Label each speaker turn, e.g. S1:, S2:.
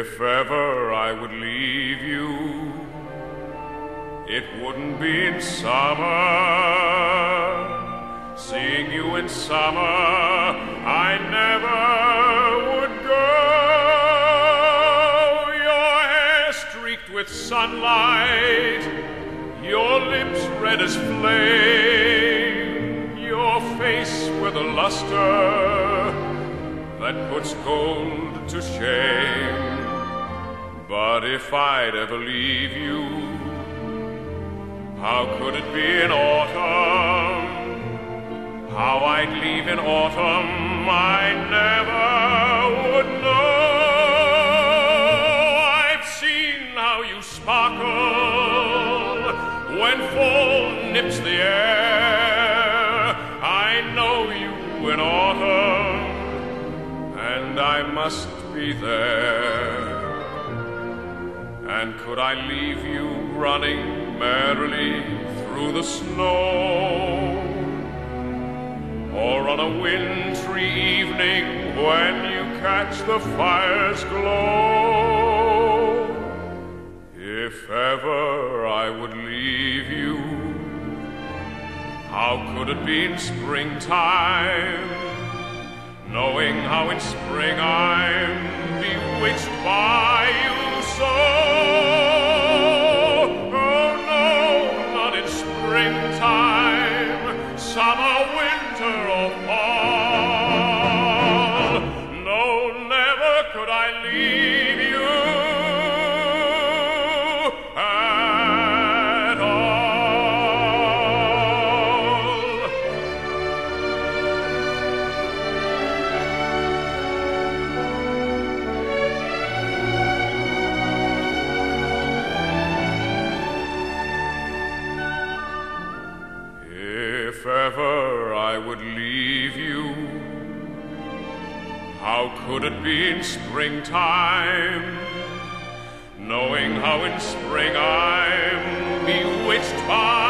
S1: If ever I would leave you, it wouldn't be in summer. Seeing you in summer, I never would go. Your hair streaked with sunlight, your lips red as flame, your face with a luster that puts gold to shame. But if I'd ever leave you, how could it be in autumn? How I'd leave in autumn, I never would know. I've seen how you sparkle when fall nips the air. I know you in autumn, and I must be there. And could I leave you running merrily through the snow, or on a wintry evening when you catch the fire's glow? If ever I would leave you, how could it be in springtime, knowing how in spring I'm bewitched by you so? Oh no, not in springtime, summer, winter, or fall. No, never could I leave you at all. If ever I would leave you, how could it be in springtime, knowing how in spring I'm bewitched by